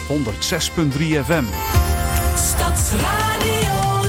106.3 FM. Stadsradio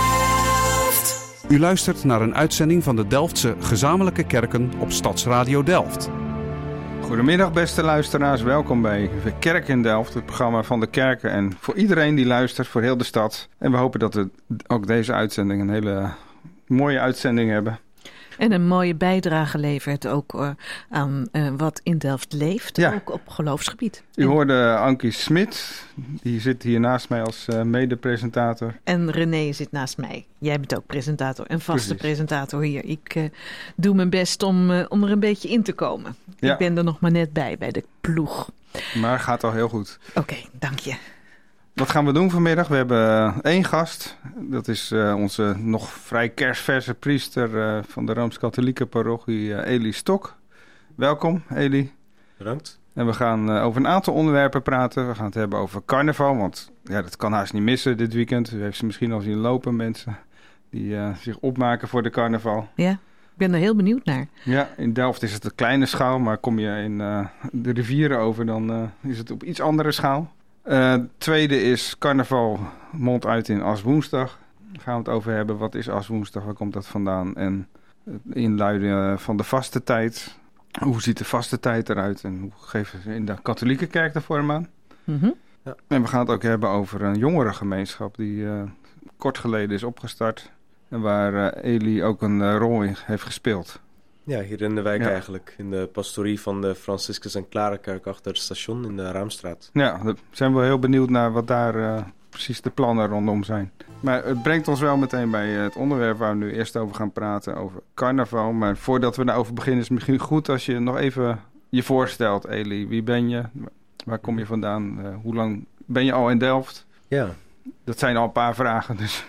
Delft. U luistert naar een uitzending van de Delftse Gezamenlijke Kerken op Stadsradio Delft. Goedemiddag beste luisteraars, welkom bij Kerk in Delft, het programma van de kerken en voor iedereen die luistert, voor heel de stad. En we hopen dat we ook deze uitzending een hele mooie uitzending hebben. En een mooie bijdrage levert ook aan wat in Delft leeft, Ja. ook op geloofsgebied. U hoorde Ankie Smit, die zit hier naast mij als mede-presentator. En René zit naast mij. Jij bent ook presentator en vaste Precies. presentator hier. Ik doe mijn best om er een beetje in te komen. Ja. Ik ben er nog maar net bij de ploeg. Maar gaat al heel goed. Oké, dank je. Wat gaan we doen vanmiddag? We hebben één gast. Dat is onze nog vrij kersverse priester van de Rooms-Katholieke parochie Eli Stok. Welkom Eli. Bedankt. En we gaan over een aantal onderwerpen praten. We gaan het hebben over carnaval, want ja, dat kan haast niet missen dit weekend. U heeft ze misschien al zien lopen, mensen die zich opmaken voor de carnaval. Ja, ik ben er heel benieuwd naar. Ja, in Delft is het een kleine schaal, maar kom je in de rivieren over, dan is het op iets andere schaal. Tweede is carnaval mondt uit in Aswoensdag. Daar gaan we het over hebben. Wat is Aswoensdag? Waar komt dat vandaan? En het inluiden van de vaste tijd. Hoe ziet de vaste tijd eruit? En hoe geven ze in de katholieke kerk de vorm aan? Mhm. Ja. En we gaan het ook hebben over een jongerengemeenschap die kort geleden is opgestart. En waar Eli ook een rol in heeft gespeeld. Ja, hier in de wijk Ja. eigenlijk. In de pastorie van de Franciscus en Clarekerk achter het station in de Raamstraat. Ja, daar zijn we heel benieuwd naar wat daar precies de plannen rondom zijn. Maar het brengt ons wel meteen bij het onderwerp waar we nu eerst over gaan praten, over carnaval. Maar voordat we daarover beginnen is het misschien goed als je nog even je voorstelt, Eli. Wie ben je? Waar kom je vandaan? Hoe lang ben je al in Delft? Ja, Dat zijn al een paar vragen, dus...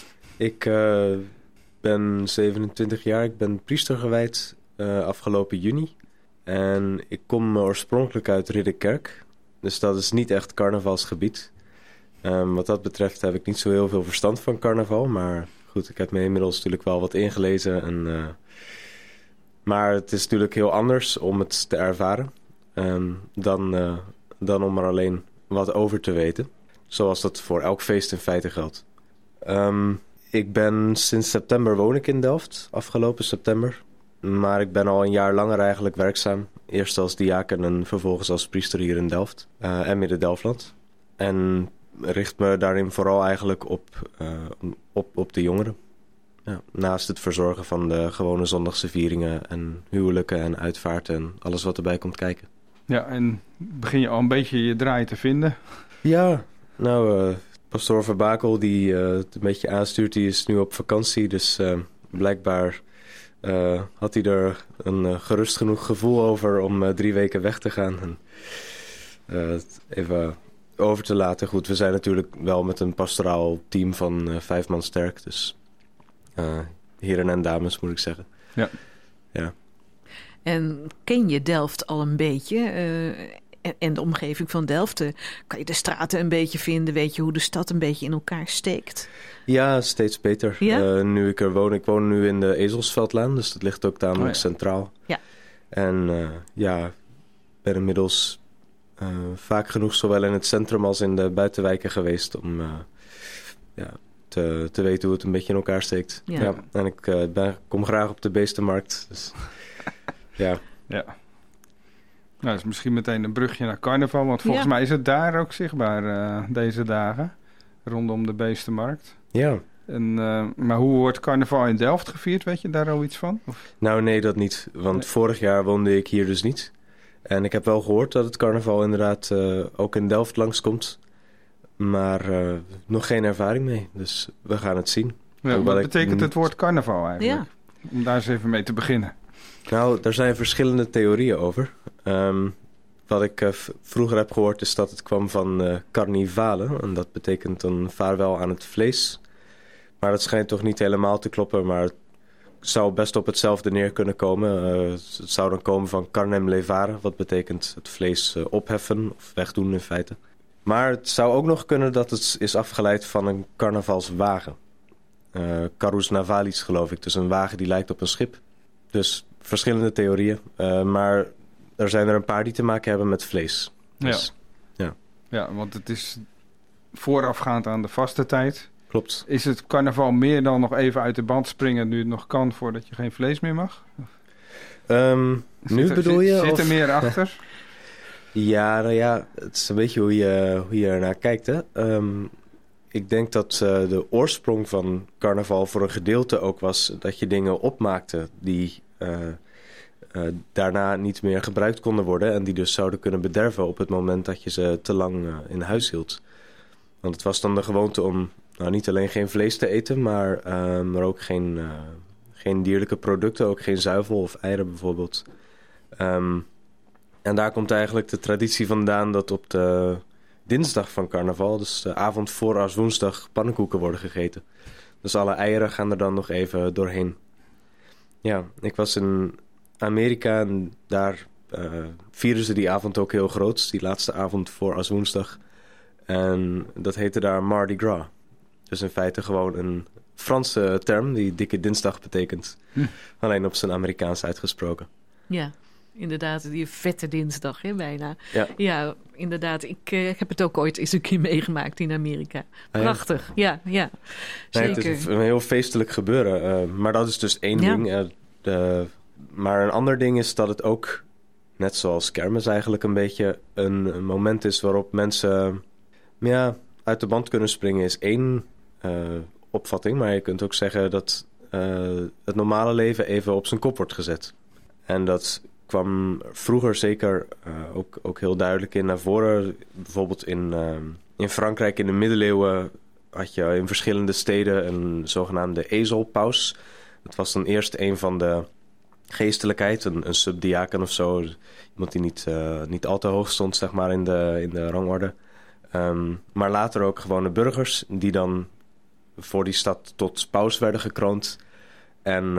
ik ben 27 jaar. Ik ben priester gewijd afgelopen juni. En ik kom oorspronkelijk uit Ridderkerk. Dus dat is niet echt carnavalsgebied. Wat dat betreft heb ik niet zo heel veel verstand van carnaval. Maar goed, ik heb me inmiddels natuurlijk wel wat ingelezen. Maar het is natuurlijk heel anders om het te ervaren. Dan om er alleen wat over te weten. Zoals dat voor elk feest in feite geldt. Ik ben sinds september woon ik in Delft. Afgelopen september. Maar ik ben al een jaar langer eigenlijk werkzaam. Eerst als diaken en vervolgens als priester hier in Delft. En Midden-Delftland. En richt me daarin vooral eigenlijk op de jongeren. Ja, naast het verzorgen van de gewone zondagse vieringen en huwelijken en uitvaarten en alles wat erbij komt kijken. Ja, en begin je al een beetje je draai te vinden? Ja, nou, pastoor Verbakel die het een beetje aanstuurt, die is nu op vakantie. Dus blijkbaar had hij er een gerust genoeg gevoel over om 3 weken weg te gaan. En het even over te laten. Goed, we zijn natuurlijk wel met een pastoraal team van 5 man sterk. Dus heren en dames moet ik zeggen. Ja. Ja. En ken je Delft al een beetje? En de omgeving van Delft? Kan je de straten een beetje vinden? Weet je hoe de stad een beetje in elkaar steekt? Ja, steeds beter. Ja? Nu ik er woon. Ik woon nu in de Ezelsveldlaan, dus dat ligt ook tamelijk centraal. Ja. En ik ben inmiddels vaak genoeg zowel in het centrum als in de buitenwijken geweest om te weten hoe het een beetje in elkaar steekt. Ja. Ja. En ik kom graag op de Beestenmarkt. Dus, ja. Ja. Nou, dat is misschien meteen een brugje naar carnaval, want volgens mij is het daar ook zichtbaar deze dagen, rondom de Beestenmarkt. Ja. En, maar hoe wordt carnaval in Delft gevierd? Weet je daar al iets van? Of? Nou, nee, dat niet. Want vorig jaar woonde ik hier dus niet. En ik heb wel gehoord dat het carnaval inderdaad ook in Delft langskomt. Maar nog geen ervaring mee. Dus we gaan het zien. Ja, wat betekent het woord carnaval eigenlijk? Ja. Om daar eens even mee te beginnen. Nou, daar zijn verschillende theorieën over. Wat ik vroeger heb gehoord is dat het kwam van carnivale. En dat betekent een vaarwel aan het vlees. Maar dat schijnt toch niet helemaal te kloppen. Maar het zou best op hetzelfde neer kunnen komen. Het zou dan komen van carnem levare. Wat betekent het vlees opheffen of wegdoen in feite. Maar het zou ook nog kunnen dat het is afgeleid van een carnavalswagen. Carus navalis geloof ik. Dus een wagen die lijkt op een schip. Dus verschillende theorieën. Maar er zijn er een paar die te maken hebben met vlees. Dus, ja. Ja, want het is voorafgaand aan de vaste tijd. Klopt. Is het carnaval meer dan nog even uit de band springen nu het nog kan voordat je geen vlees meer mag? Nu bedoel je? Zit er of- meer achter? Ja, nou ja, het is een beetje hoe je ernaar kijkt, hè. Ik denk dat de oorsprong van carnaval voor een gedeelte ook was dat je dingen opmaakte die daarna niet meer gebruikt konden worden en die dus zouden kunnen bederven op het moment dat je ze te lang in huis hield. Want het was dan de gewoonte om niet alleen geen vlees te eten, maar ook geen dierlijke producten, ook geen zuivel of eieren bijvoorbeeld. En daar komt eigenlijk de traditie vandaan dat op de dinsdag van carnaval, dus de avond voor Aswoensdag, pannenkoeken worden gegeten. Dus alle eieren gaan er dan nog even doorheen. Ja, ik was in Amerika en daar vieren ze die avond ook heel groot. Die laatste avond voor Aswoensdag. En dat heette daar Mardi Gras. Dus in feite gewoon een Franse term die dikke dinsdag betekent. Alleen op zijn Amerikaans uitgesproken. Ja, inderdaad, die vette dinsdag, hè, bijna. Ja. Ja, inderdaad. Ik heb het ook ooit eens een keer meegemaakt in Amerika. Prachtig, ja. Nee, Zeker. het is een heel feestelijk gebeuren. Maar dat is dus één Ja. ding. Maar een ander ding is dat het ook, net zoals kermis eigenlijk een beetje, een moment is waarop mensen uit de band kunnen springen is één opvatting. Maar je kunt ook zeggen dat het normale leven even op zijn kop wordt gezet. En dat kwam vroeger zeker ook heel duidelijk in naar voren. Bijvoorbeeld in Frankrijk in de middeleeuwen had je in verschillende steden een zogenaamde ezelpaus. Dat was dan eerst een van de geestelijkheid, een subdiaken of zo. Iemand die niet al te hoog stond, zeg maar, in de rangorde. Maar later ook gewone burgers die dan voor die stad tot paus werden gekroond. En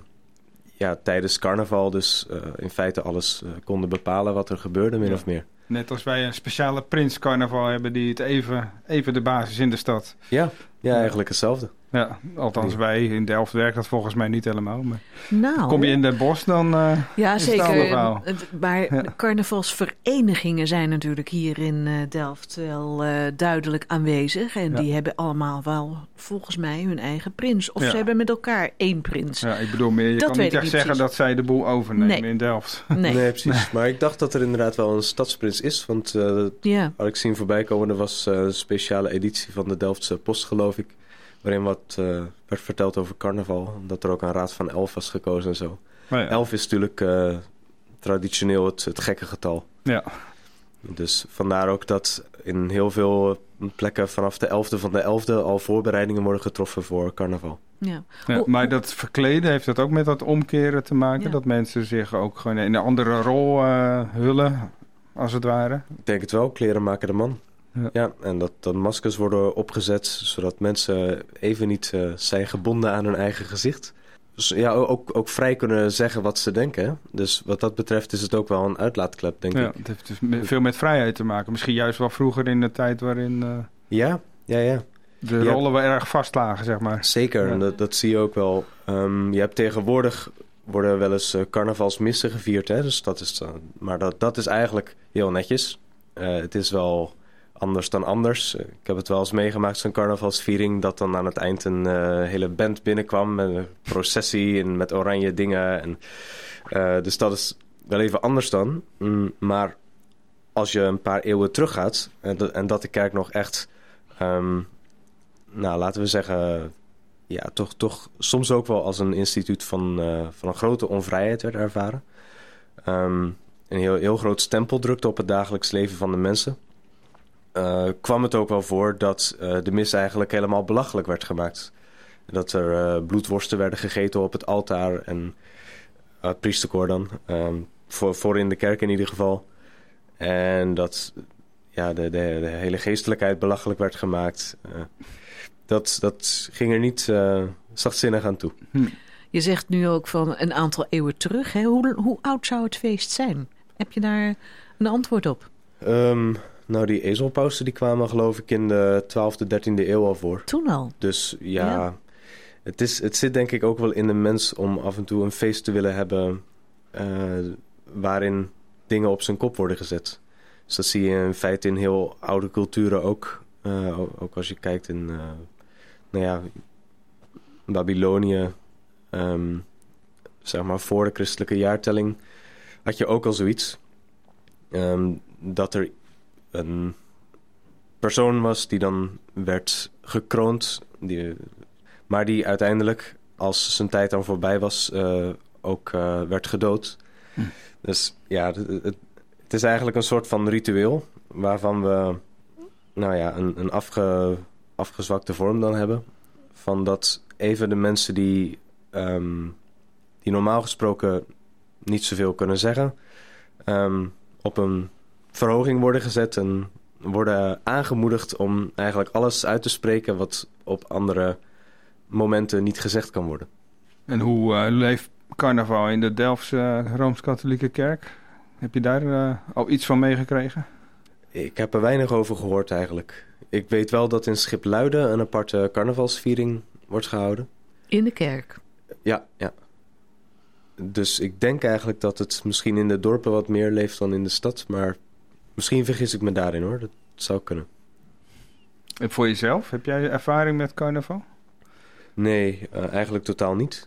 tijdens carnaval dus in feite alles konden bepalen wat er gebeurde, min of meer. Net als wij een speciale prinscarnaval hebben die het even de basis in de stad. Ja, eigenlijk hetzelfde. Ja, althans wij. In Delft werkt dat volgens mij niet helemaal. Maar Nou, kom je in Den Bosch, dan ja, is het een ander zeker. verhaal. Maar de carnavalsverenigingen zijn natuurlijk hier in Delft wel duidelijk aanwezig. En die hebben allemaal wel, volgens mij, hun eigen prins. Of Ja. ze hebben met elkaar één prins. Ja, ik bedoel meer, je Dat kan weet niet ik echt niet zeggen precies. dat zij de boel overnemen Nee. in Delft. Nee. Precies. Maar ik dacht dat er inderdaad wel een stadsprins is. Want Ja. had ik zien voorbij komen, er was een speciale editie van de Delftse Post, geloof ik. Waarin wat werd verteld over carnaval. Dat er ook een raad van 11 was gekozen en zo. Maar ja. 11 is natuurlijk traditioneel het gekke getal. Ja. Dus vandaar ook dat in heel veel plekken vanaf de 11e van de 11e al voorbereidingen worden getroffen voor carnaval. Ja. Ja, maar dat verkleden, heeft dat ook met dat omkeren te maken? Ja. Dat mensen zich ook gewoon in een andere rol hullen, als het ware? Ik denk het wel, kleren maken de man. Ja. Ja, en dat maskers worden opgezet zodat mensen even niet zijn gebonden aan hun eigen gezicht. Dus ja, ook vrij kunnen zeggen wat ze denken. Hè? Dus wat dat betreft is het ook wel een uitlaatklep, denk Ja, ik. het heeft dus veel met vrijheid te maken. Misschien juist wel vroeger in de tijd waarin Ja. de rollen wel erg vast lagen, zeg maar. Zeker, Ja. en dat zie je ook wel. Je hebt tegenwoordig, worden wel eens carnavalsmissen gevierd. Hè? Dus dat is, maar dat is eigenlijk heel netjes. Het is wel anders dan anders. Ik heb het wel eens meegemaakt, zo'n carnavalsviering, dat dan aan het eind een hele band binnenkwam met een processie en met oranje dingen. En, dus dat is wel even anders dan. Maar als je een paar eeuwen teruggaat en dat de kerk nog echt, laten we zeggen, ja, toch soms ook wel als een instituut van een grote onvrijheid werd ervaren. Een heel groot stempel drukte op het dagelijks leven van de mensen. Kwam het ook wel voor dat de mis eigenlijk helemaal belachelijk werd gemaakt. Dat er bloedworsten werden gegeten op het altaar en het priesterkoor dan. Voor in de kerk in ieder geval. En dat de hele geestelijkheid belachelijk werd gemaakt. Dat ging er niet zachtzinnig aan toe. Je zegt nu ook van een aantal eeuwen terug. Hè? Hoe oud zou het feest zijn? Heb je daar een antwoord op? Die ezelpausen die kwamen geloof ik in de 12e, 13e eeuw al voor. Toen al? Dus ja. Het zit denk ik ook wel in de mens om af en toe een feest te willen hebben waarin dingen op zijn kop worden gezet. Dus dat zie je in feite in heel oude culturen ook. Ook als je kijkt in Babylonië, zeg maar voor de christelijke jaartelling, had je ook al zoiets. Dat er een persoon was die dan werd gekroond, maar die uiteindelijk, als zijn tijd dan voorbij was, ook werd gedood. Dus ja, het is eigenlijk een soort van ritueel waarvan we een afgezwakte vorm dan hebben. Van dat even de mensen die normaal gesproken niet zoveel kunnen zeggen, op een verhoging worden gezet en worden aangemoedigd om eigenlijk alles uit te spreken wat op andere momenten niet gezegd kan worden. En hoe leeft carnaval in de Delftse Rooms-Katholieke Kerk? Heb je daar al iets van meegekregen? Ik heb er weinig over gehoord eigenlijk. Ik weet wel dat in Schipluiden een aparte carnavalsviering wordt gehouden. In de kerk? Ja. Dus ik denk eigenlijk dat het misschien in de dorpen wat meer leeft dan in de stad. Maar misschien vergis ik me daarin hoor. Dat zou kunnen. En voor jezelf? Heb jij ervaring met carnaval? Nee, eigenlijk totaal niet.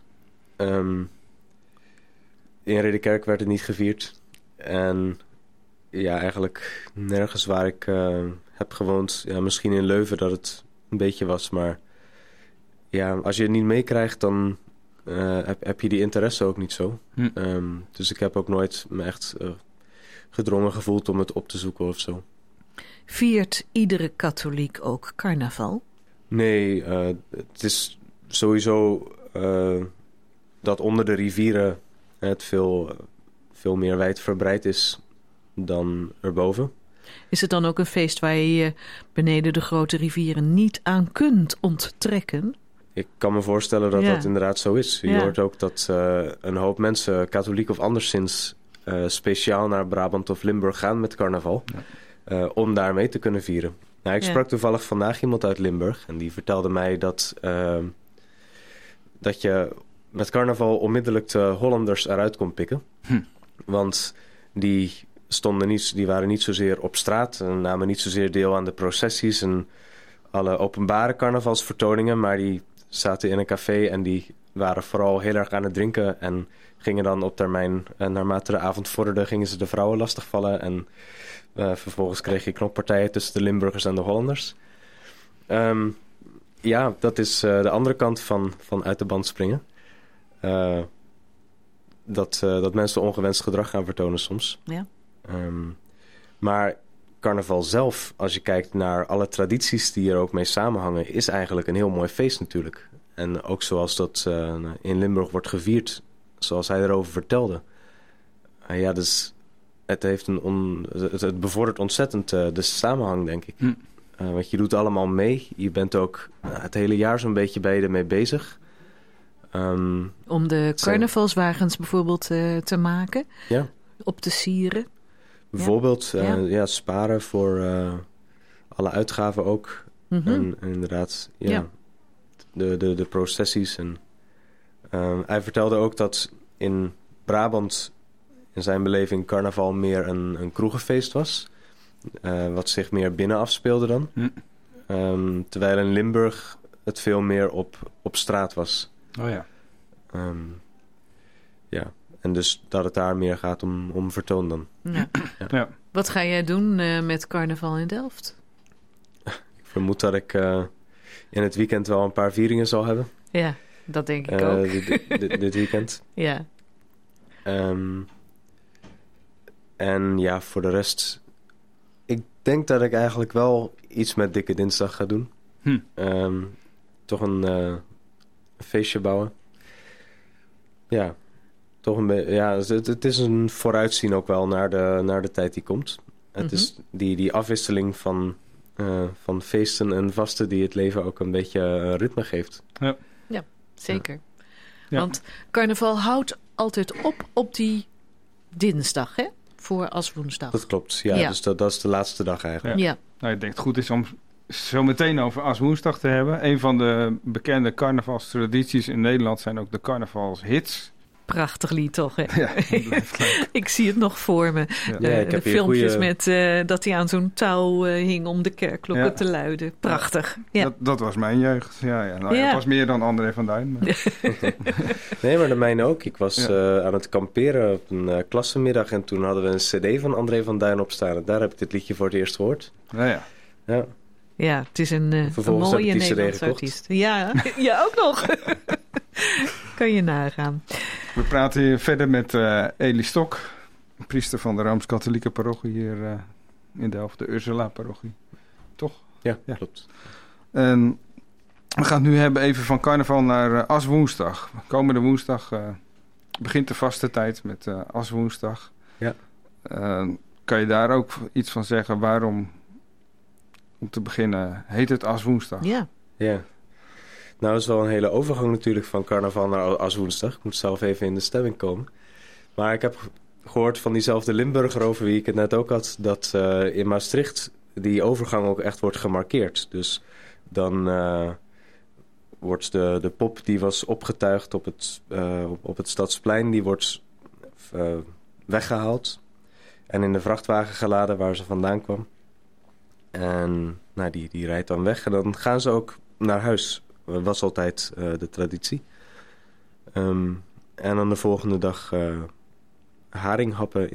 In Ridderkerk werd het niet gevierd. En ja, eigenlijk nergens waar ik heb gewoond. Ja, misschien in Leuven dat het een beetje was. Maar ja, als je het niet meekrijgt, dan heb je die interesse ook niet zo. Dus ik heb ook nooit me echt gedrongen gevoeld om het op te zoeken of zo. Viert iedere katholiek ook carnaval? Nee, het is sowieso dat onder de rivieren het veel meer wijdverbreid is dan erboven. Is het dan ook een feest waar je je beneden de grote rivieren niet aan kunt onttrekken? Ik kan me voorstellen dat dat inderdaad zo is. Je hoort ook dat een hoop mensen, katholiek of anderszins, speciaal naar Brabant of Limburg gaan met carnaval. Ja. Om daar mee te kunnen vieren. Nou, ik sprak toevallig vandaag iemand uit Limburg. En die vertelde mij dat je met carnaval onmiddellijk de Hollanders eruit kon pikken. Want die waren niet zozeer op straat en namen niet zozeer deel aan de processies en alle openbare carnavalsvertoningen, maar die zaten in een café en die waren vooral heel erg aan het drinken en gingen dan op termijn, naarmate de avond vorderde, gingen ze de vrouwen lastigvallen en vervolgens kreeg je knokpartijen tussen de Limburgers en de Hollanders. Ja, dat is de andere kant van uit de band springen. Dat mensen ongewenst gedrag gaan vertonen soms. Ja. Maar carnaval zelf, als je kijkt naar alle tradities die er ook mee samenhangen, is eigenlijk een heel mooi feest natuurlijk. En ook zoals dat in Limburg wordt gevierd, zoals hij erover vertelde. Dus het bevordert ontzettend de samenhang, denk ik. Want je doet allemaal mee. Je bent ook het hele jaar zo'n beetje bij je ermee bezig. Om de carnavalswagens bijvoorbeeld te maken? Ja. Op te sieren? Bijvoorbeeld sparen voor alle uitgaven ook. En inderdaad, de processies. En, hij vertelde ook dat in Brabant in zijn beleving carnaval meer een kroegenfeest was. Wat zich meer binnen afspeelde dan. Terwijl in Limburg het veel meer op straat was. Oh ja. En dus dat het daar meer gaat om vertoon dan. Ja. Ja. Wat ga jij doen met carnaval in Delft? Ik vermoed dat ik in het weekend wel een paar vieringen zal hebben. Ja, dat denk ik ook. Dit weekend. Ja. En ja, voor de rest, ik denk dat ik eigenlijk wel iets met Dikke Dinsdag ga doen. Toch een feestje bouwen. Ja, toch een beetje. Ja, het is een vooruitzien ook wel naar de tijd die komt. Het is die afwisseling van feesten en vasten die het leven ook een beetje ritme geeft. Ja, zeker. Ja. Want carnaval houdt altijd op die dinsdag, hè? Voor Aswoensdag. Dat klopt, ja. Dus dat is de laatste dag eigenlijk. Ja. Nou, ik denk het goed is om zo meteen over Aswoensdag te hebben. Een van de bekende carnavalstradities in Nederland zijn ook de carnavalshits. Prachtig lied toch, hè? Ja, dat blijft leuk. Ik zie het nog voor me. Ja. Ja, ik De heb hier filmpjes goeie- met dat hij aan zo'n touw hing om de kerkklokken Ja. te luiden. Prachtig. Ja. Dat was mijn jeugd. Ja. Nou, Ja. Het was meer dan André van Duin. Maar... Nee, maar de mijne ook. Ik was Ja. aan het kamperen op een klassenmiddag en toen hadden we een cd van André van Duin op staan. En daar heb ik dit liedje voor het eerst gehoord. Ja. Ja. Ja, het is een Vervolgens mooie heb ik die CD Nederlandse gekocht. artiest. Ja, ja, ook nog. Kan je nagaan. We praten hier verder met Elie Stok, priester van de Rooms-Katholieke parochie hier in Delft, de Ursula-parochie. Toch? Ja, Ja. klopt. En we gaan het nu hebben even van carnaval naar Aswoensdag. Komende woensdag begint de vaste tijd met Aswoensdag. Ja. Kan je daar ook iets van zeggen? Waarom, om te beginnen, heet het Aswoensdag? Ja. Ja. Nou, dat is wel een hele overgang natuurlijk van carnaval naar Aswoensdag. Ik moet zelf even in de stemming komen. Maar ik heb gehoord van diezelfde Limburger over wie ik het net ook had, dat in Maastricht die overgang ook echt wordt gemarkeerd. Dus dan wordt de pop die was opgetuigd op het Stadsplein, die wordt weggehaald en in de vrachtwagen geladen waar ze vandaan kwam. En nou, die rijdt dan weg en dan gaan ze ook naar huis. Dat was altijd de traditie. En dan de volgende dag haringhappen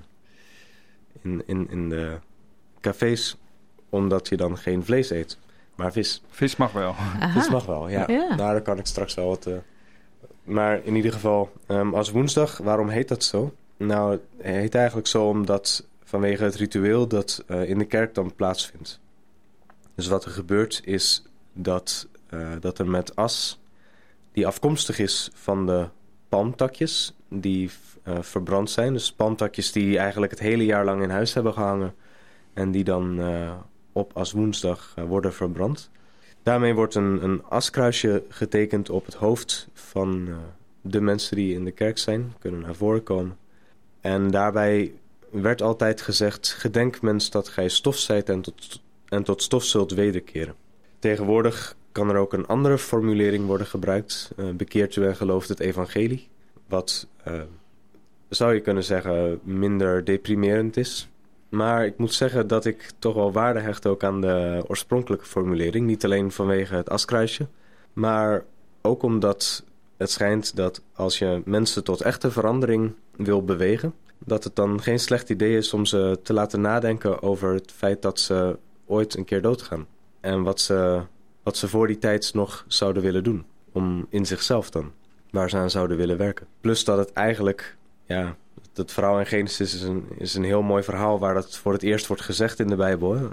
in de cafés, omdat je dan geen vlees eet, maar vis. Vis mag wel. Aha. Vis mag wel, ja. Ja. Nou, daar kan ik straks wel wat... Maar in ieder geval, als woensdag, waarom heet dat zo? Nou, het heet eigenlijk zo omdat vanwege het ritueel dat in de kerk dan plaatsvindt. Dus wat er gebeurt is dat er met as, die afkomstig is van de palmtakjes die verbrand zijn. Dus palmtakjes die eigenlijk het hele jaar lang in huis hebben gehangen en die dan op Aswoensdag worden verbrand. Daarmee wordt een askruisje getekend op het hoofd van de mensen die in de kerk zijn, kunnen naar voren komen. En daarbij werd altijd gezegd, gedenk mens dat gij stof zijt en tot stof zult wederkeren. Tegenwoordig kan er ook een andere formulering worden gebruikt. Bekeert u en gelooft het evangelie. Wat, zou je kunnen zeggen, minder deprimerend is. Maar ik moet zeggen dat ik toch wel waarde hecht ook aan de oorspronkelijke formulering. Niet alleen vanwege het askruisje, maar ook omdat het schijnt dat als je mensen tot echte verandering wil bewegen, dat het dan geen slecht idee is om ze te laten nadenken over het feit dat ze ooit een keer doodgaan. En wat ze voor die tijd nog zouden willen doen. Om in zichzelf dan, waar ze aan zouden willen werken. Plus dat het eigenlijk, ja, het verhaal in Genesis is een heel mooi verhaal waar dat voor het eerst wordt gezegd in de Bijbel. Hè?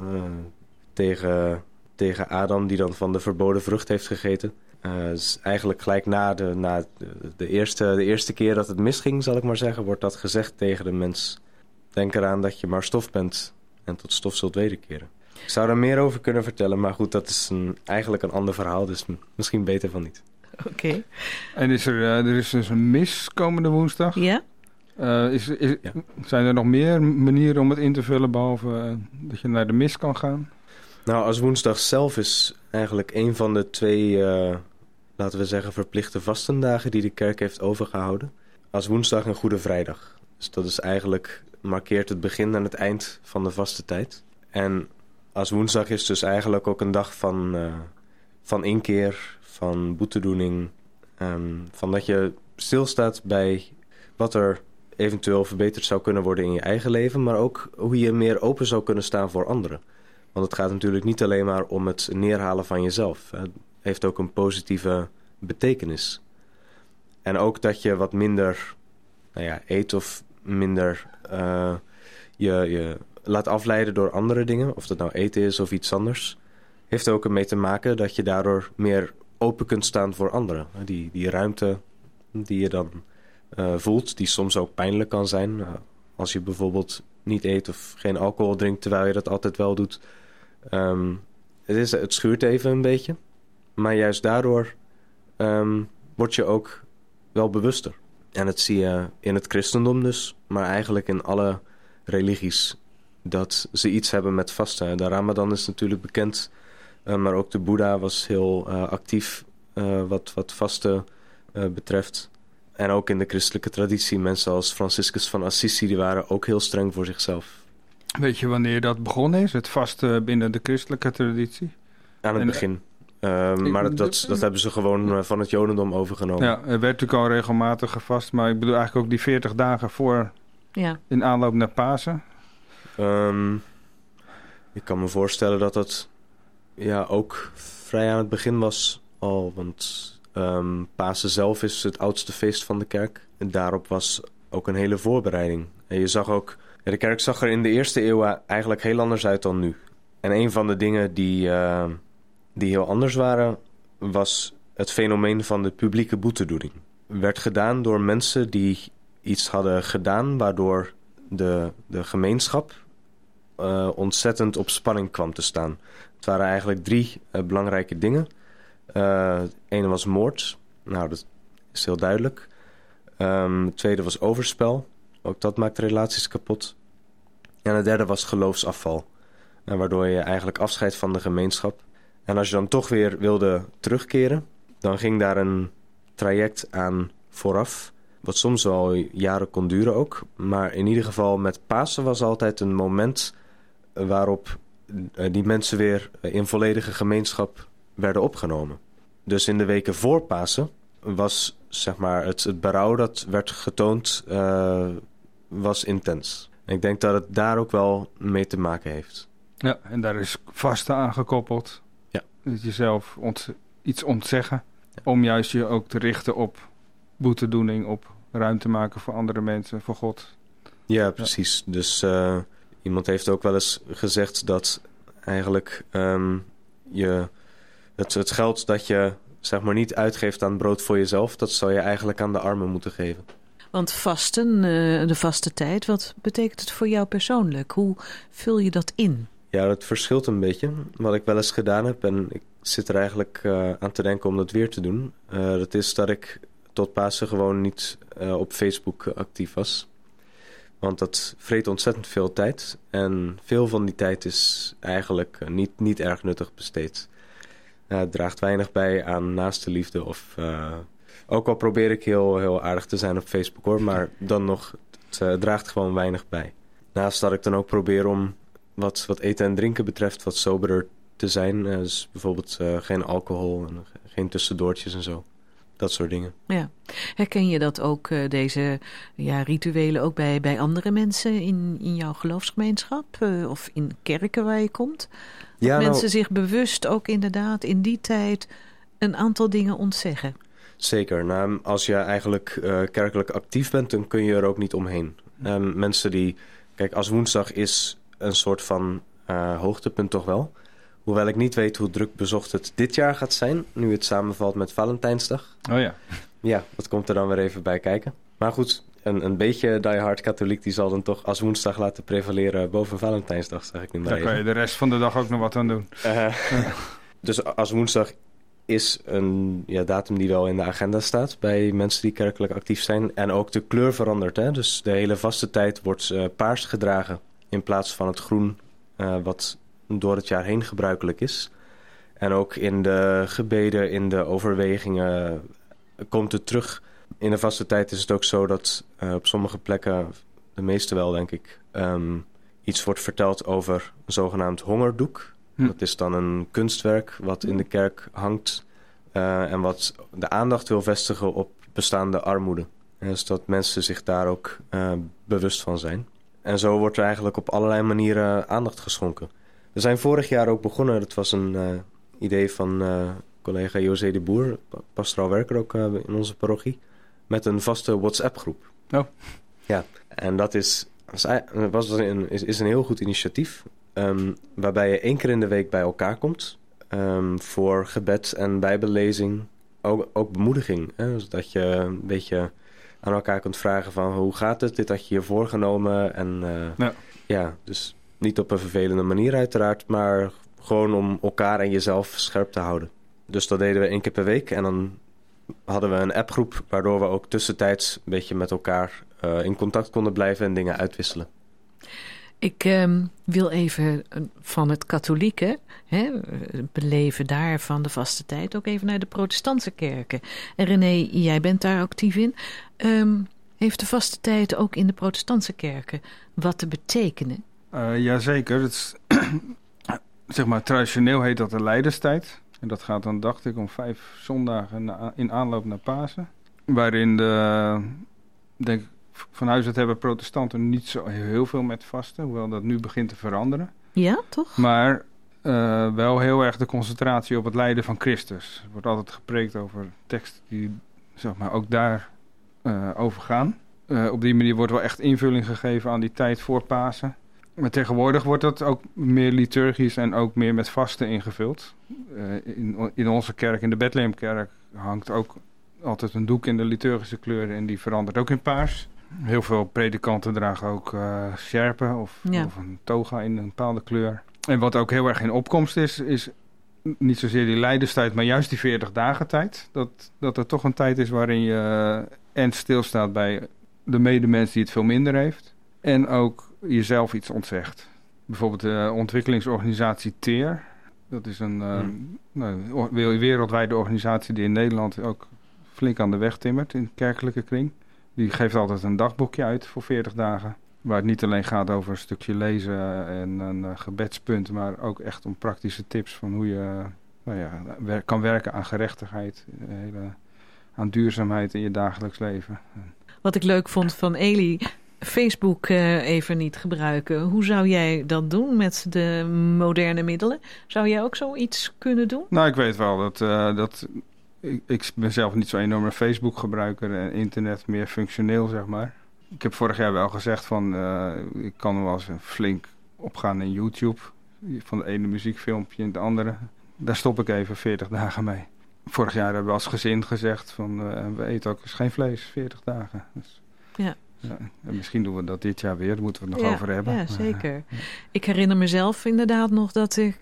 Tegen Adam die dan van de verboden vrucht heeft gegeten. Dus eigenlijk gelijk na de eerste keer dat het misging, zal ik maar zeggen, wordt dat gezegd tegen de mens. Denk eraan dat je maar stof bent en tot stof zult wederkeren. Ik zou er meer over kunnen vertellen, maar goed, dat is eigenlijk een ander verhaal, dus misschien beter van niet. Oké. En er is dus een mis komende woensdag. Ja? Ja. Zijn er nog meer manieren om het in te vullen, behalve dat je naar de mis kan gaan? Nou, als woensdag zelf is eigenlijk een van de 2, laten we zeggen, verplichte vastendagen die de kerk heeft overgehouden. Als woensdag en Goede Vrijdag. Dus dat is eigenlijk, markeert het begin en het eind van de vaste tijd. En als woensdag is dus eigenlijk ook een dag van inkeer, van boetedoening. Van dat je stilstaat bij wat er eventueel verbeterd zou kunnen worden in je eigen leven, maar ook hoe je meer open zou kunnen staan voor anderen. Want het gaat natuurlijk niet alleen maar om het neerhalen van jezelf. Het heeft ook een positieve betekenis. En ook dat je wat minder eet of minder je laat afleiden door andere dingen. Of dat nou eten is of iets anders. Heeft er ook mee te maken dat je daardoor meer open kunt staan voor anderen. Die ruimte die je dan voelt, die soms ook pijnlijk kan zijn. Als je bijvoorbeeld niet eet of geen alcohol drinkt terwijl je dat altijd wel doet. Het schuurt even een beetje. Maar juist daardoor word je ook wel bewuster. En dat zie je in het christendom dus, maar eigenlijk in alle religies, dat ze iets hebben met vasten. De Ramadan is natuurlijk bekend, maar ook de Boeddha was heel actief wat vasten betreft. En ook in de christelijke traditie, mensen als Franciscus van Assisi, die waren ook heel streng voor zichzelf. Weet je wanneer dat begonnen is, het vasten binnen de christelijke traditie? Aan het begin. Maar dat hebben ze gewoon van het Jodendom overgenomen. Ja, er werd natuurlijk al regelmatig gevast, maar ik bedoel eigenlijk ook die 40 dagen voor in aanloop naar Pasen. Ik kan me voorstellen dat dat ook vrij aan het begin was al, want Pasen zelf is het oudste feest van de kerk. En daarop was ook een hele voorbereiding. En je zag ook, de kerk zag er in de eerste eeuw eigenlijk heel anders uit dan nu. En een van de dingen die heel anders waren, was het fenomeen van de publieke boetedoening. Werd gedaan door mensen die iets hadden gedaan, waardoor de gemeenschap ontzettend op spanning kwam te staan. Het waren eigenlijk 3 belangrijke dingen. Ene was moord. Nou, dat is heel duidelijk. Het tweede was overspel. Ook dat maakt relaties kapot. En het derde was geloofsafval. Waardoor je eigenlijk afscheidt van de gemeenschap. En als je dan toch weer wilde terugkeren, dan ging daar een traject aan vooraf. Wat soms wel jaren kon duren ook. Maar in ieder geval met Pasen was altijd een moment waarop die mensen weer in volledige gemeenschap werden opgenomen. Dus in de weken voor Pasen was zeg maar het berouw dat werd getoond was intens. En ik denk dat het daar ook wel mee te maken heeft. Ja, en daar is vasten aan gekoppeld. Ja. Dat jezelf iets ontzeggen. Ja. Om juist je ook te richten op boetedoening, op ruimte maken voor andere mensen, voor God. Ja, precies. Ja. Dus iemand heeft ook wel eens gezegd dat eigenlijk het geld dat je zeg maar niet uitgeeft aan brood voor jezelf, dat zou je eigenlijk aan de armen moeten geven. Want vasten, de vaste tijd, wat betekent het voor jou persoonlijk? Hoe vul je dat in? Ja, dat verschilt een beetje. Wat ik wel eens gedaan heb, en ik zit er eigenlijk aan te denken om dat weer te doen. Dat is dat ik tot Pasen gewoon niet op Facebook actief was. Want dat vreet ontzettend veel tijd. En veel van die tijd is eigenlijk niet erg nuttig besteed. Het draagt weinig bij aan naaste liefde. Ook al probeer ik heel aardig te zijn op Facebook hoor. Maar dan nog, het draagt gewoon weinig bij. Naast dat ik dan ook probeer om wat eten en drinken betreft wat soberder te zijn. Dus bijvoorbeeld geen alcohol en geen tussendoortjes en zo. Dat soort dingen. Ja. Herken je dat ook, deze rituelen, ook bij andere mensen in jouw geloofsgemeenschap? Of in kerken waar je komt? Dat mensen zich bewust ook inderdaad in die tijd een aantal dingen ontzeggen? Zeker. Nou, als je eigenlijk kerkelijk actief bent, dan kun je er ook niet omheen. Mensen die... Kijk, als woensdag is een soort van hoogtepunt toch wel. Hoewel ik niet weet hoe druk bezocht het dit jaar gaat zijn, nu het samenvalt met Valentijnsdag. Oh ja. Ja, dat komt er dan weer even bij kijken. Maar goed, een beetje diehard katholiek die zal dan toch als woensdag laten prevaleren boven Valentijnsdag, zeg ik nu maar even. Daar kan je de rest van de dag ook nog wat aan doen. Dus als woensdag is een datum die wel in de agenda staat bij mensen die kerkelijk actief zijn. En ook de kleur verandert. Hè? Dus de hele vaste tijd wordt paars gedragen in plaats van het groen wat door het jaar heen gebruikelijk is. En ook in de gebeden, in de overwegingen komt het terug. In de vaste tijd is het ook zo dat op sommige plekken, de meeste wel denk ik, iets wordt verteld over een zogenaamd hongerdoek. Dat is dan een kunstwerk wat in de kerk hangt en wat de aandacht wil vestigen op bestaande armoede. Dus dat mensen zich daar ook bewust van zijn. En zo wordt er eigenlijk op allerlei manieren aandacht geschonken. We zijn vorig jaar ook begonnen, dat was een idee van collega José de Boer, pastoraal werker ook in onze parochie, met een vaste WhatsApp-groep. Oh. Ja, en dat is een heel goed initiatief. Waarbij je 1 keer in de week bij elkaar komt. Voor gebed en bijbellezing. Ook bemoediging. Hè? Dus dat je een beetje aan elkaar kunt vragen van hoe gaat het? Dit had je je voorgenomen. En dus niet op een vervelende manier uiteraard. Maar gewoon om elkaar en jezelf scherp te houden. Dus dat deden we 1 keer per week. En dan hadden we een appgroep. Waardoor we ook tussentijds een beetje met elkaar in contact konden blijven en dingen uitwisselen. Ik wil even van het katholieke beleven daar van de vaste tijd ook even naar de protestantse kerken. En René, jij bent daar actief in. Heeft de vaste tijd ook in de protestantse kerken wat te betekenen? Jazeker. Het is, zeg maar, traditioneel heet dat de lijdenstijd. En dat gaat dan, dacht ik, om 5 zondagen in aanloop naar Pasen. Waarin denk ik, van huis uit hebben protestanten niet zo heel veel met vasten. Hoewel dat nu begint te veranderen. Ja, toch? Maar wel heel erg de concentratie op het lijden van Christus. Er wordt altijd gepreekt over teksten die, zeg maar, ook daar over gaan. Op die manier wordt wel echt invulling gegeven aan die tijd voor Pasen. Maar tegenwoordig wordt dat ook meer liturgisch en ook meer met vasten ingevuld. In onze kerk, in de Bethlehemkerk, hangt ook altijd een doek in de liturgische kleuren en die verandert ook in paars. Heel veel predikanten dragen ook sjerpen of een toga in een bepaalde kleur. En wat ook heel erg in opkomst is niet zozeer die lijdenstijd, maar juist die 40 dagen tijd. Dat er toch een tijd is waarin je en stilstaat bij de medemens die het veel minder heeft. En ook jezelf iets ontzegt. Bijvoorbeeld de ontwikkelingsorganisatie TEER. Dat is een wereldwijde organisatie die in Nederland ook flink aan de weg timmert in kerkelijke kring. Die geeft altijd een dagboekje uit voor 40 dagen. Waar het niet alleen gaat over een stukje lezen en een gebedspunt, maar ook echt om praktische tips van hoe je kan werken aan gerechtigheid, aan duurzaamheid in je dagelijks leven. Wat ik leuk vond van Eli, Facebook even niet gebruiken. Hoe zou jij dat doen met de moderne middelen? Zou jij ook zoiets kunnen doen? Nou, ik weet wel dat ik ben zelf niet zo'n enorme Facebook-gebruiker en internet meer functioneel, zeg maar. Ik heb vorig jaar wel gezegd van ik kan wel eens flink opgaan in YouTube. Van de ene muziekfilmpje in de andere. Daar stop ik even 40 dagen mee. Vorig jaar hebben we als gezin gezegd van we eten ook eens geen vlees, 40 dagen. Dus, ja. En misschien doen we dat dit jaar weer, daar moeten we het nog over hebben. Ja, zeker. Ik herinner mezelf inderdaad nog dat ik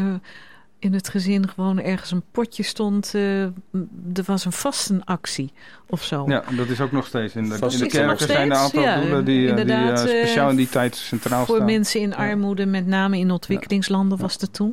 in het gezin gewoon ergens een potje stond. Er was een vastenactie of zo. Ja, dat is ook nog steeds. In de kerken zijn er een aantal doelen die speciaal in die tijd centraal staan. Voor mensen in armoede, met name in ontwikkelingslanden was het toen.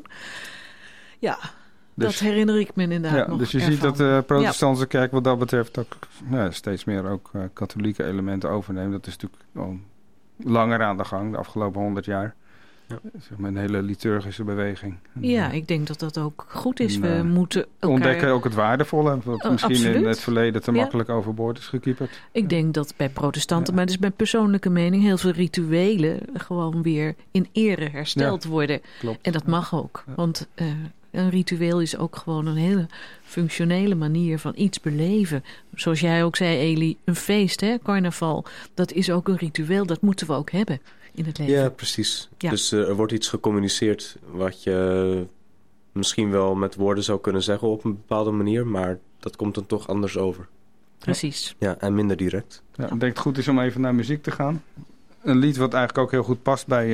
Ja, dus, dat herinner ik me inderdaad nog. Dus je ziet dat de protestantse kerk wat dat betreft ook steeds meer ook katholieke elementen overneemt. Dat is natuurlijk al langer aan de gang, de afgelopen 100 jaar. Ja. Zeg maar een hele liturgische beweging. Ja, ik denk dat dat ook goed is. We moeten elkaar ontdekken ook het waardevolle, wat misschien absoluut in het verleden te makkelijk overboord is gekieperd. Ik denk dat bij protestanten, maar dat is mijn persoonlijke mening, heel veel rituelen gewoon weer in ere hersteld worden. Klopt. En dat mag ook. Ja. Want een ritueel is ook gewoon een hele functionele manier van iets beleven. Zoals jij ook zei, Eli, een feest, carnaval, dat is ook een ritueel. Dat moeten we ook hebben in het leven. Ja, precies. Ja. Dus er wordt iets gecommuniceerd wat je misschien wel met woorden zou kunnen zeggen op een bepaalde manier, maar dat komt dan toch anders over. Precies. Ja, en minder direct. Ja, ik denk het goed is om even naar muziek te gaan. Een lied wat eigenlijk ook heel goed past bij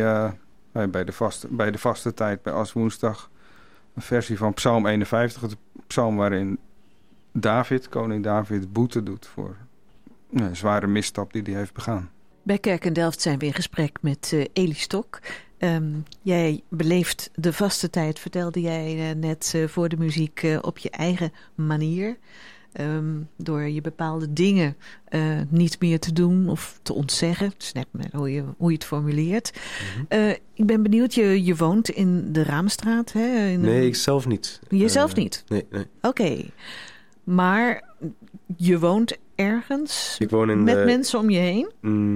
de vaste tijd, bij Aswoensdag. Een versie van Psalm 51, het psalm waarin koning David boete doet voor een zware misstap die hij heeft begaan. Bij Kerk en Delft zijn we in gesprek met Eli Stok. Jij beleeft de vaste tijd, vertelde jij net voor de muziek, op je eigen manier. Door je bepaalde dingen niet meer te doen of te ontzeggen. Het is net hoe je het formuleert. Mm-hmm. Ik ben benieuwd, je woont in de Raamstraat. Hè? Nee, ik zelf niet. Jezelf niet? Nee. Oké. Maar je woont ergens ik woon met mensen om je heen?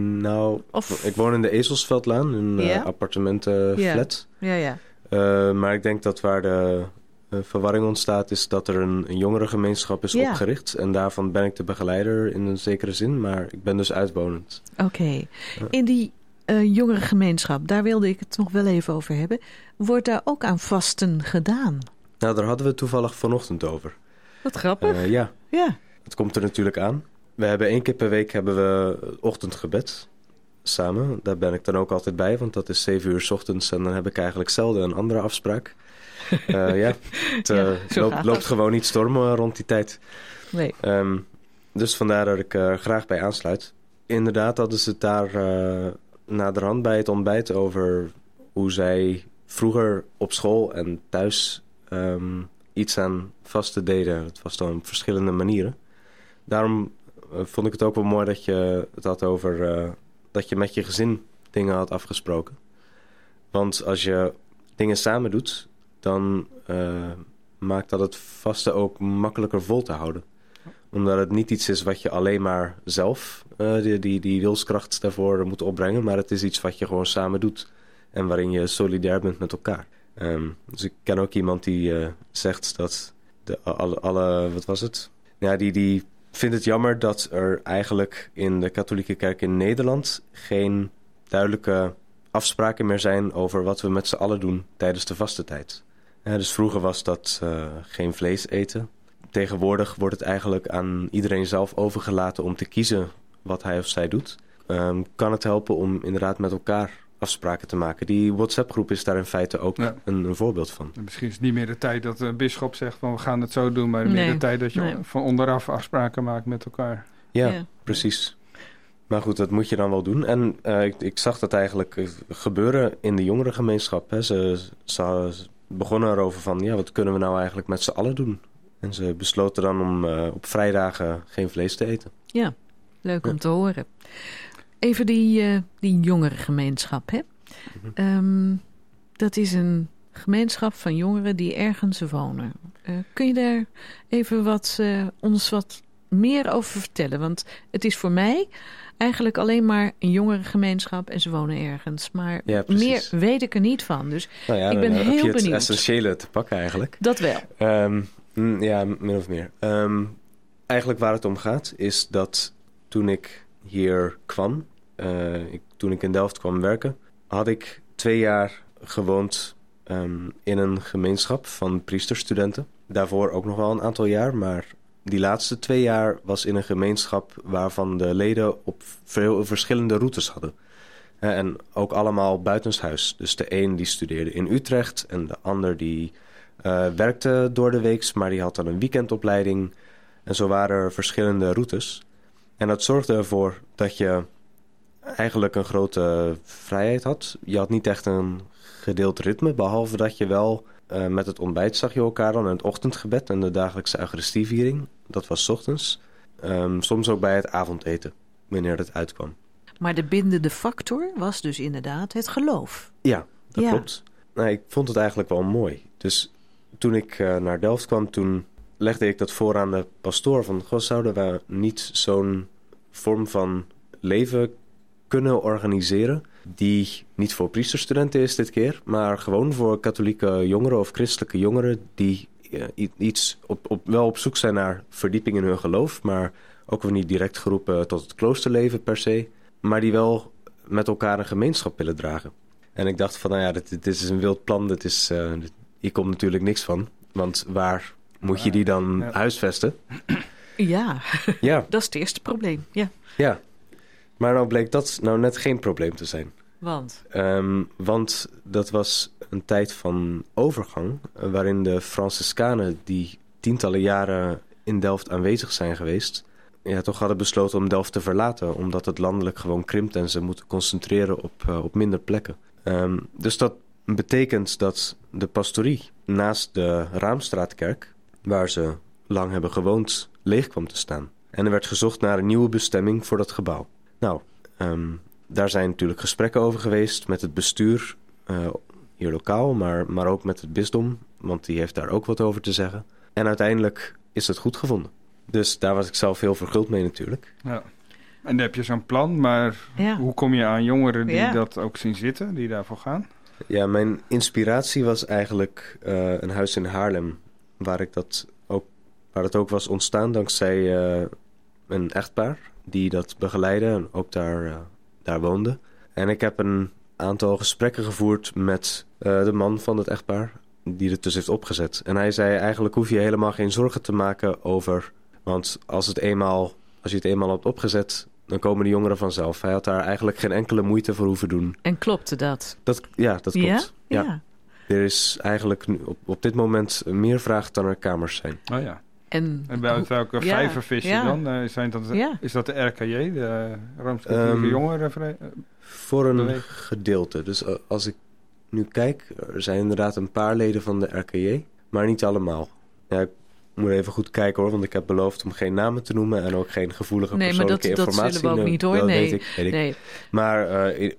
Ik woon in de Ezelsveldlaan, een appartementenflat. Ja. Maar ik denk dat waar de verwarring ontstaat is dat er een jongerengemeenschap is opgericht. En daarvan ben ik de begeleider in een zekere zin, maar ik ben dus uitwonend. Oké. In die jongerengemeenschap, daar wilde ik het nog wel even over hebben. Wordt daar ook aan vasten gedaan? Nou, daar hadden we het toevallig vanochtend over. Wat grappig. Ja. Het komt er natuurlijk aan. We hebben 1 keer per week ochtendgebed samen. Daar ben ik dan ook altijd bij, want dat is 7 uur 's ochtends en dan heb ik eigenlijk zelden een andere afspraak. Het loopt gewoon niet stormen rond die tijd. Nee. Dus vandaar dat ik graag bij aansluit. Inderdaad hadden ze het daar naderhand bij het ontbijt over hoe zij vroeger op school en thuis iets aan vasten deden. Het was dan op verschillende manieren. Daarom vond ik het ook wel mooi dat je het had over dat je met je gezin dingen had afgesproken. Want als je dingen samen doet, dan maakt dat het vasten ook makkelijker vol te houden. Omdat het niet iets is wat je alleen maar zelf die wilskracht daarvoor moet opbrengen. Maar het is iets wat je gewoon samen doet. En waarin je solidair bent met elkaar. Dus ik ken ook iemand die zegt dat wat was het? Ja, die vindt het jammer dat er eigenlijk in de katholieke kerk in Nederland geen duidelijke afspraken meer zijn over wat we met z'n allen doen tijdens de vastentijd. Dus vroeger was dat geen vlees eten. Tegenwoordig wordt het eigenlijk aan iedereen zelf overgelaten om te kiezen wat hij of zij doet. Kan het helpen om inderdaad met elkaar afspraken te maken. Die WhatsApp-groep is daar in feite ook een voorbeeld van. En misschien is het niet meer de tijd dat de bisschop zegt van we gaan het zo doen, maar meer de tijd dat je van onderaf afspraken maakt met elkaar. Ja, precies. Maar goed, dat moet je dan wel doen. En ik zag dat eigenlijk gebeuren in de jongerengemeenschap. Hè. Ze begonnen erover van, wat kunnen we nou eigenlijk met z'n allen doen? En ze besloten dan om op vrijdagen geen vlees te eten. Ja, leuk om te horen. Even die jongerengemeenschap, hè? Dat is een gemeenschap van jongeren die ergens wonen. Kun je daar even ons wat meer over vertellen? Want het is voor mij eigenlijk alleen maar een jongerengemeenschap en ze wonen ergens. Maar meer weet ik er niet van. Dus ik ben heel benieuwd. Heb je het essentiële te pakken eigenlijk. Dat wel. Ja, min of meer. Eigenlijk waar het om gaat is dat toen ik hier kwam, toen ik in Delft kwam werken, had ik 2 jaar gewoond in een gemeenschap van priesterstudenten. Daarvoor ook nog wel een aantal jaar, maar die laatste 2 jaar was in een gemeenschap waarvan de leden op veel verschillende routes hadden. En ook allemaal buitenshuis. Dus de een die studeerde in Utrecht en de ander die werkte door de week, maar die had dan een weekendopleiding. En zo waren er verschillende routes. En dat zorgde ervoor dat je eigenlijk een grote vrijheid had. Je had niet echt een gedeeld ritme, behalve dat je wel met het ontbijt zag je elkaar dan en het ochtendgebed en de dagelijkse eucharistieviering. Dat was 's ochtends. Soms ook bij het avondeten, wanneer het uitkwam. Maar de bindende factor was dus inderdaad het geloof. Ja, dat klopt. Nou, ik vond het eigenlijk wel mooi. Dus toen ik naar Delft kwam, toen legde ik dat voor aan de pastoor van, zouden we niet zo'n vorm van leven kunnen organiseren die niet voor priesterstudenten is dit keer, maar gewoon voor katholieke jongeren of christelijke jongeren die iets wel op zoek zijn naar verdieping in hun geloof, maar ook weer niet direct geroepen tot het kloosterleven per se, maar die wel met elkaar een gemeenschap willen dragen. En ik dacht van, dit is een wild plan, hier komt natuurlijk niks van, want waar moet je die dan huisvesten? Ja, dat is het eerste probleem. Ja, maar nou bleek dat nou net geen probleem te zijn. Want? Want dat was een tijd van overgang, waarin de Franciscanen die tientallen jaren in Delft aanwezig zijn geweest, toch hadden besloten om Delft te verlaten, omdat het landelijk gewoon krimpt en ze moeten concentreren op minder plekken. Dus dat betekent dat de pastorie naast de Raamstraatkerk, waar ze lang hebben gewoond, leeg kwam te staan. En er werd gezocht naar een nieuwe bestemming voor dat gebouw. Nou, daar zijn natuurlijk gesprekken over geweest met het bestuur, hier lokaal, maar ook met het bisdom, want die heeft daar ook wat over te zeggen. En uiteindelijk is het goed gevonden. Dus daar was ik zelf heel verguld mee natuurlijk. Ja. En dan heb je zo'n plan, maar hoe kom je aan jongeren die dat ook zien zitten, die daarvoor gaan? Ja, mijn inspiratie was eigenlijk een huis in Haarlem, waar het ook was ontstaan dankzij een echtpaar die dat begeleidde en ook daar woonde. En ik heb een aantal gesprekken gevoerd met de man van het echtpaar, die het dus heeft opgezet. En hij zei, eigenlijk hoef je helemaal geen zorgen te maken over, want als je het eenmaal hebt opgezet, dan komen de jongeren vanzelf. Hij had daar eigenlijk geen enkele moeite voor hoeven doen. En klopte dat? Dat klopt. Ja. Er is eigenlijk op dit moment meer vraag dan er kamers zijn. Oh ja. En uit welke vijver vis je dan? Is dat de RKJ, de Rooms-Katholieke Jongeren? Voor een gedeelte. Dus als ik nu kijk, er zijn inderdaad een paar leden van de RKJ, maar niet allemaal. Ja, ik moet even goed kijken hoor, want ik heb beloofd om geen namen te noemen en ook geen gevoelige persoonlijke informatie. Nee, maar dat zullen we ook niet hoor. Weet ik. Nee. Maar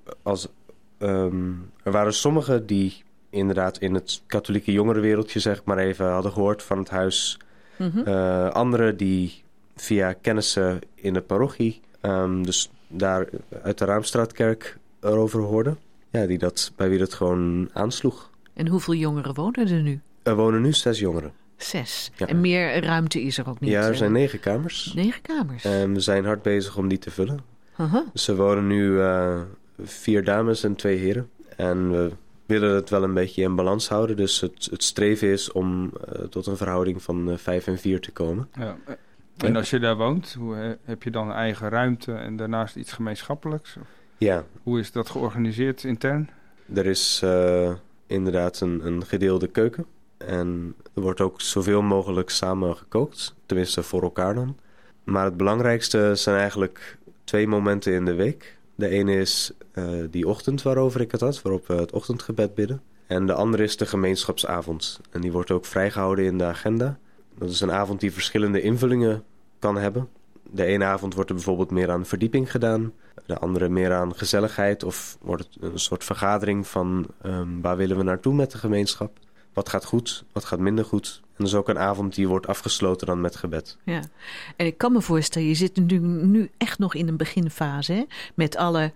er waren sommigen die inderdaad in het katholieke jongerenwereldje, zeg ik maar even, hadden gehoord van het huis. Mm-hmm. Anderen die via kennissen in de parochie, dus daar uit de Raamstraatkerk erover hoorden. Ja, bij wie dat gewoon aansloeg. En hoeveel jongeren wonen er nu? Er wonen nu 6 jongeren. 6. Ja. En meer ruimte is er ook niet? Ja, er zijn 9 kamers. 9 kamers? En we zijn hard bezig om die te vullen. Uh-huh. Dus er wonen nu 4 dames en 2 heren. En we willen het wel een beetje in balans houden. Dus het streven is om tot een verhouding van 5 en 4 te komen. Ja. En als je daar woont, heb je dan een eigen ruimte en daarnaast iets gemeenschappelijks? Ja. Hoe is dat georganiseerd intern? Er is inderdaad een gedeelde keuken. En er wordt ook zoveel mogelijk samen gekookt. Tenminste voor elkaar dan. Maar het belangrijkste zijn eigenlijk 2 momenten in de week. De ene is die ochtend waarover ik het had, waarop we het ochtendgebed bidden. En de andere is de gemeenschapsavond. En die wordt ook vrijgehouden in de agenda. Dat is een avond die verschillende invullingen kan hebben. De ene avond wordt er bijvoorbeeld meer aan verdieping gedaan. De andere meer aan gezelligheid. Of wordt het een soort vergadering van waar willen we naartoe met de gemeenschap. Wat gaat goed, wat gaat minder goed. En dat is ook een avond die wordt afgesloten dan met gebed. Ja, en ik kan me voorstellen, je zit nu echt nog in een beginfase. Hè? Met alle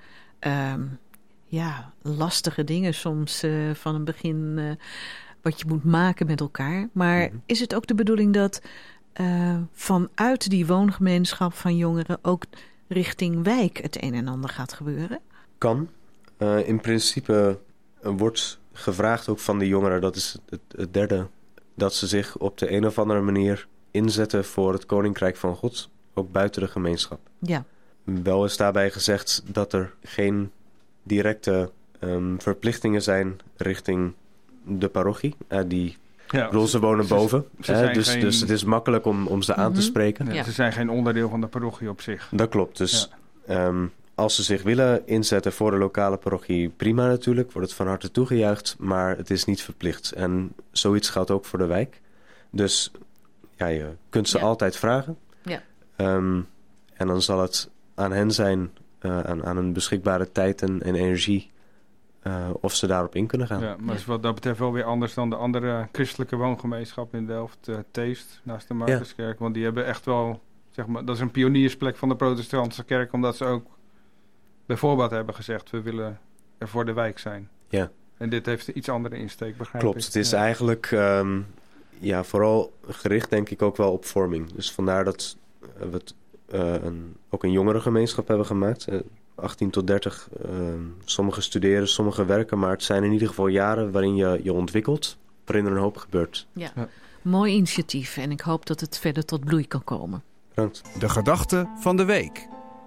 lastige dingen soms van een begin wat je moet maken met elkaar. Maar is het ook de bedoeling dat vanuit die woongemeenschap van jongeren ook richting wijk het een en ander gaat gebeuren? Kan. In principe wordt gevraagd ook van de jongeren, dat is het derde, dat ze zich op de een of andere manier inzetten voor het Koninkrijk van God, ook buiten de gemeenschap. Ja. Wel is daarbij gezegd dat er geen directe verplichtingen zijn richting de parochie. Ze wonen boven, dus het is makkelijk om ze aan te spreken. Ja. Ze zijn geen onderdeel van de parochie op zich. Dat klopt, dus als ze zich willen inzetten voor de lokale parochie, prima natuurlijk, wordt het van harte toegejuicht, maar het is niet verplicht. En zoiets geldt ook voor de wijk. Dus ja, je kunt ze altijd vragen. Ja. En dan zal het aan hen zijn, aan hun beschikbare tijd en energie, of ze daarop in kunnen gaan. Ja, maar is wat dat betreft wel weer anders dan de andere christelijke woongemeenschap in Delft, Teest, naast de Markuskerk. Want die hebben echt wel, zeg maar, dat is een pioniersplek van de protestantse kerk, omdat ze ook bijvoorbeeld hebben gezegd, we willen er voor de wijk zijn. Ja. En dit heeft een iets andere insteek, begrijp ik. Klopt, het is eigenlijk vooral gericht denk ik ook wel op vorming. Dus vandaar dat we ook een jongerengemeenschap hebben gemaakt. 18 tot 30, sommigen studeren, sommigen werken, maar het zijn in ieder geval jaren waarin je ontwikkelt, waarin er een hoop gebeurt. Ja. Mooi initiatief en ik hoop dat het verder tot bloei kan komen. Bedankt. De gedachte van de week.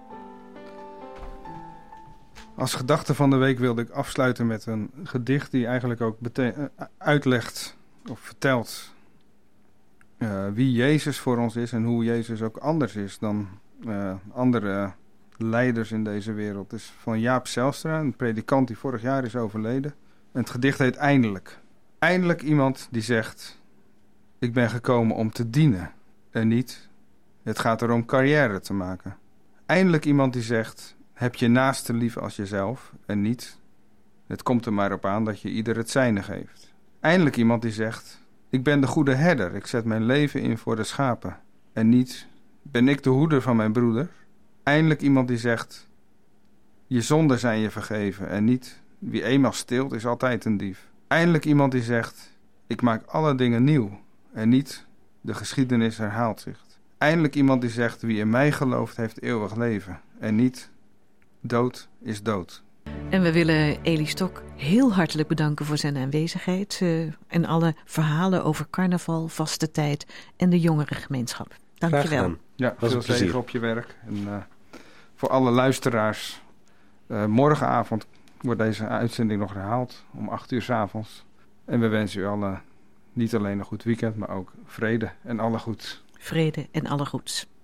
Als gedachte van de week wilde ik afsluiten met een gedicht die eigenlijk ook uitlegt of vertelt wie Jezus voor ons is en hoe Jezus ook anders is dan andere leiders in deze wereld. Het is van Jaap Zijlstra, een predikant die vorig jaar is overleden. En het gedicht heet Eindelijk. Eindelijk iemand die zegt, ik ben gekomen om te dienen en niet, het gaat erom carrière te maken. Eindelijk iemand die zegt, heb je naaste lief als jezelf en niet, het komt er maar op aan dat je ieder het zijne geeft. Eindelijk iemand die zegt, ik ben de goede herder, ik zet mijn leven in voor de schapen en niet, ben ik de hoeder van mijn broeder. Eindelijk iemand die zegt, je zonden zijn je vergeven en niet, wie eenmaal steelt is altijd een dief. Eindelijk iemand die zegt, ik maak alle dingen nieuw en niet, de geschiedenis herhaalt zich. Eindelijk iemand die zegt, wie in mij gelooft heeft eeuwig leven en niet, dood is dood. En we willen Elie Stok heel hartelijk bedanken voor zijn aanwezigheid en alle verhalen over carnaval, vaste tijd en de jongerengemeenschap. Dank je wel. Ja, veel zegen op je werk. En voor alle luisteraars, morgenavond wordt deze uitzending nog herhaald om 8:00 's avonds. En we wensen u allen niet alleen een goed weekend, maar ook vrede en alle goeds. Vrede en alle goeds.